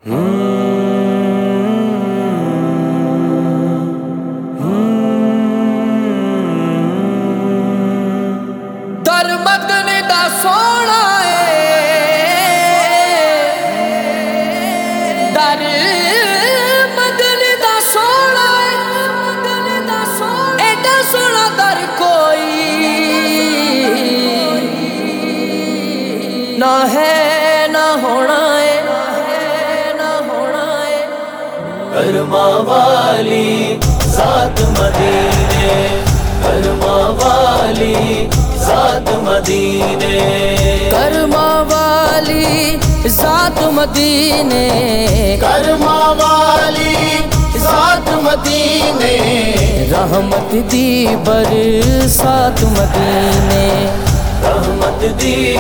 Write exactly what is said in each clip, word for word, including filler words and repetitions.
در مدنی دا سونا در مدنی دا سونا ایڈا سونا در کوئی نہ ہے نہ ہونا ہے کرما والی ذات مدینے، کرما والی ذات مدینے، کرما والی ذات مدینے، کرما والی ذات مدینے، رحمت دی برسات مدینے، رحمت دی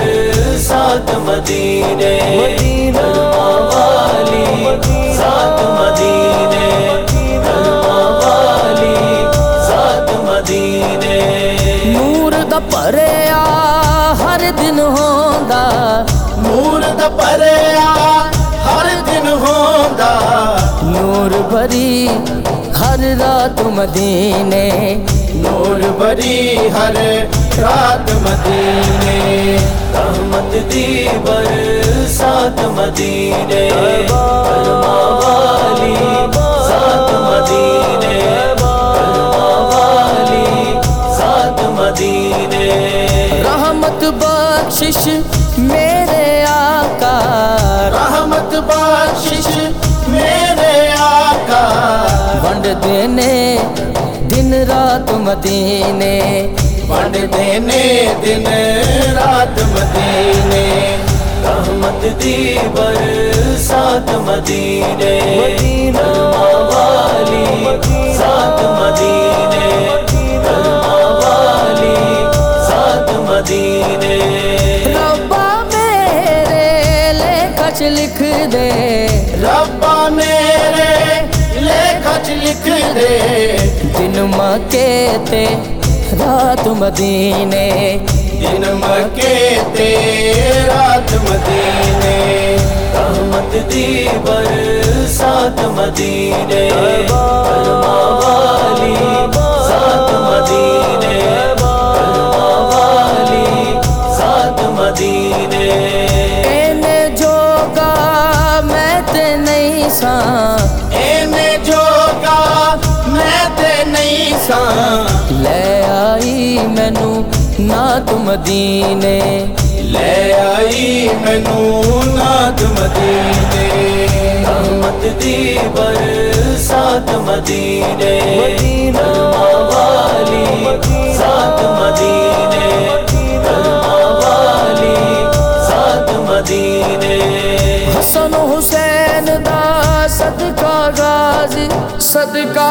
برسات مدینے، کرما والی ذات مدینے، کرما والی ذات مدینے، نور دا پریا ہر دن ہوندا، نور دا پریا ہر دن ہوندا، نور بھری ہر رات مدینے، نور بری ہر رات مدینے، رحمت دی برسات مدینے، کرما والی ذات مدینے، کرما والی ذات مدینے، رحمت بخشش میرے آقا، رحمت بخشش میرے آقا، ونڈ دینے دن رات مدینے، ونڈ دینے دن رات مدینے، رحمت دی برسات مدینے، کرما والی ذات مدینے، کرما والی ذات مدینے، ربا میرے لکھ لکھ دے، ربا میرے لکھ لکھ دے، دن مکے تے رات مدینے، دن مکے تے رات مدینے، رحمت دی برسات مدینے، کرما والی ذات مدینے، کرما والی ذات مدینے، اینے جوگا میں تے نہیں ساں، اینے جوگا میں تے نہیں ساں، لے آئی مینو نات مدینے، لے آئی مینوں نات مدینے، رحمت دی برسات مدینے، کرما والی ذات مدینے، کرما والی ذات مدینے، حسن حسین دا صدقہ غازی، صدقہ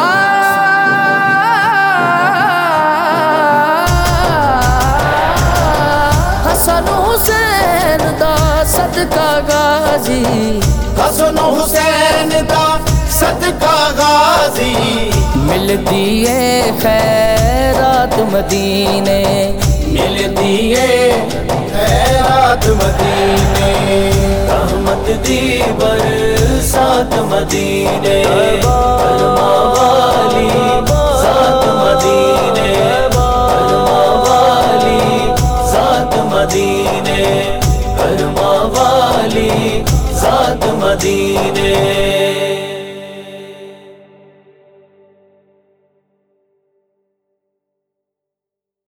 حسن حسین دا صدقہ غازی، حسن حسین دا صدقہ غازی، ملدی ہے خیرات مدینے، ملتی ہے خیرات مدینے، رحمت دی برسات مدینے، کرما والی ذات مدینے، کرما والی ذات مدینے، کرما والی ذات مدینے۔